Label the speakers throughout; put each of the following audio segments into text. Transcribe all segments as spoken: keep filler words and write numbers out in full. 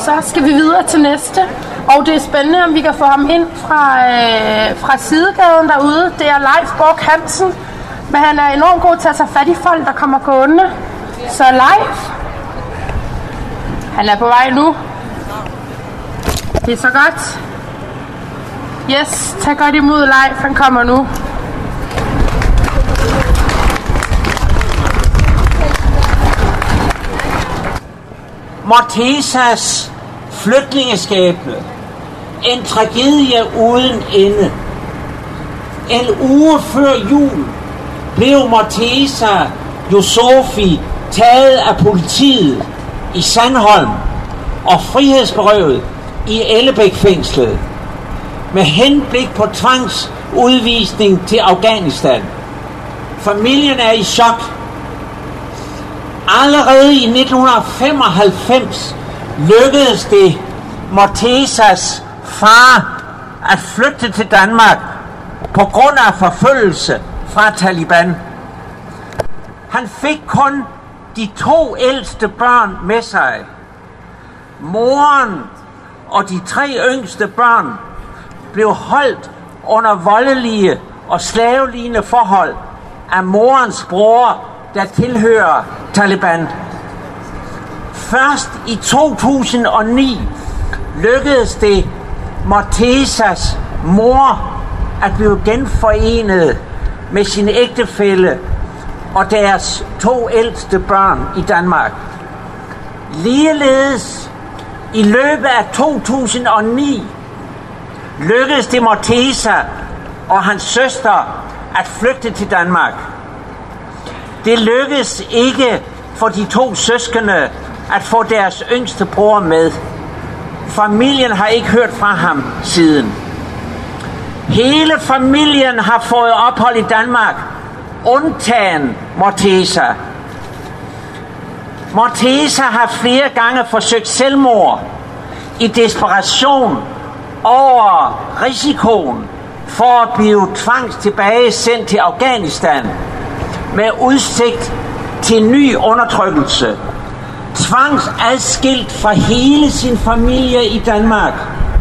Speaker 1: så skal vi videre til næste. Og det er spændende, om vi kan få ham ind fra, øh, fra sidegaden derude. Det er Leif Bork Hansen. Men han er enormt god til at tage fat i folk, der kommer gående. Så Leif, han er på vej nu. Det er så godt. Yes, tag godt imod Leif, han kommer nu.
Speaker 2: Mortezas flygtningeskæbne. En tragedie uden ende. En uge før jul blev Morteza Yusofi taget af politiet i Sandholm og frihedsberøvet i Ellebæk-fængslet med henblik på tvangsudvisning til Afghanistan. Familien er i chok. Allerede i nitten femoghalvfems lykkedes det Mortezas far at flygte til Danmark på grund af forfølgelse fra Taliban. Han fik kun de to ældste børn med sig. Moren og de tre yngste børn blev holdt under voldelige og slavelignende forhold af morens bror, der tilhører Taliban. Først i to tusind og ni lykkedes det Mortezas mor at blive genforenet med sin ægtefælle og deres to ældste børn i Danmark. Ligeledes i løbet af to tusind og ni lykkedes det Morteza og hans søster at flygte til Danmark. Det lykkedes ikke for de to søskende at få deres yngste bror med. Familien har ikke hørt fra ham siden. Hele familien har fået ophold i Danmark, undtagen Morteza. Morteza har flere gange forsøgt selvmord i desperation over risikoen for at blive tvangs tilbage sendt til Afghanistan med udsigt til ny undertrykkelse. Tvangs adskilt fra hele sin familie i Danmark.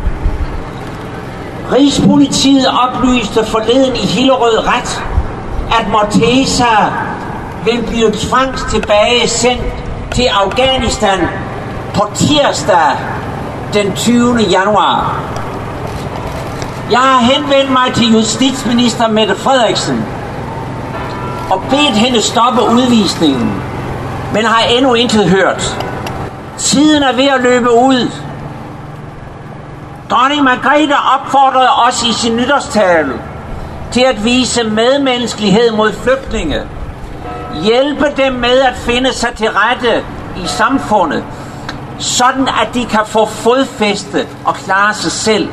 Speaker 2: Rigspolitiet oplyste forleden i Hillerød Ret, at Morteza vil blive tvangs tilbage sendt til Afghanistan på tirsdag den tyvende januar. Jeg har henvendt mig til justitsminister Mette Frederiksen og bedt hende stoppe udvisningen, men har endnu intet hørt. Tiden er ved at løbe ud. Dronning Margrethe opfordrede os i sin nytårstale til at vise medmenneskelighed mod flygtninge. Hjælpe dem med at finde sig til rette i samfundet, sådan at de kan få fodfæste og klare sig selv.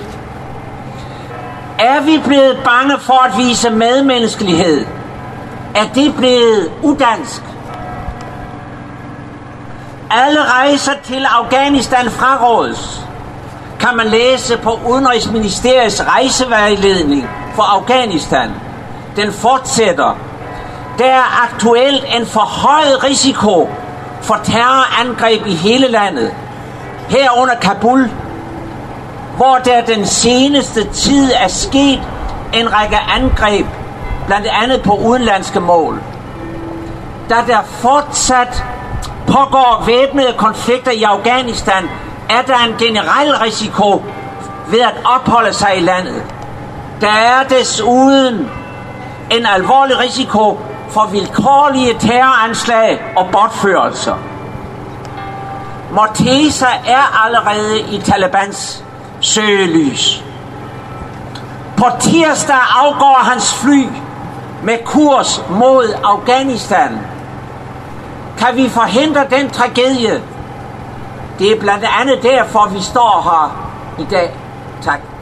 Speaker 2: Er vi blevet bange for at vise medmenneskelighed? Er det blevet udansk? Alle rejser til Afghanistan frarådes, kan man læse på Udenrigsministeriets rejsevejledning for Afghanistan. Den fortsætter. Der er aktuelt en forhøjet risiko for terrorangreb i hele landet, herunder Kabul, hvor der den seneste tid er sket en række angreb, blandt andet på udenlandske mål. Da der fortsat pågår væbnede konflikter i Afghanistan, er der en generel risiko ved at opholde sig i landet. Der er desuden en alvorlig risiko for vilkårlige terroranslag og bortførelser. Morteza er allerede i Talibans søgelys. På tirsdag afgår hans fly med kurs mod Afghanistan. Kan vi forhindre den tragedie? Det er blandt andet derfor, vi står her i dag. Tak.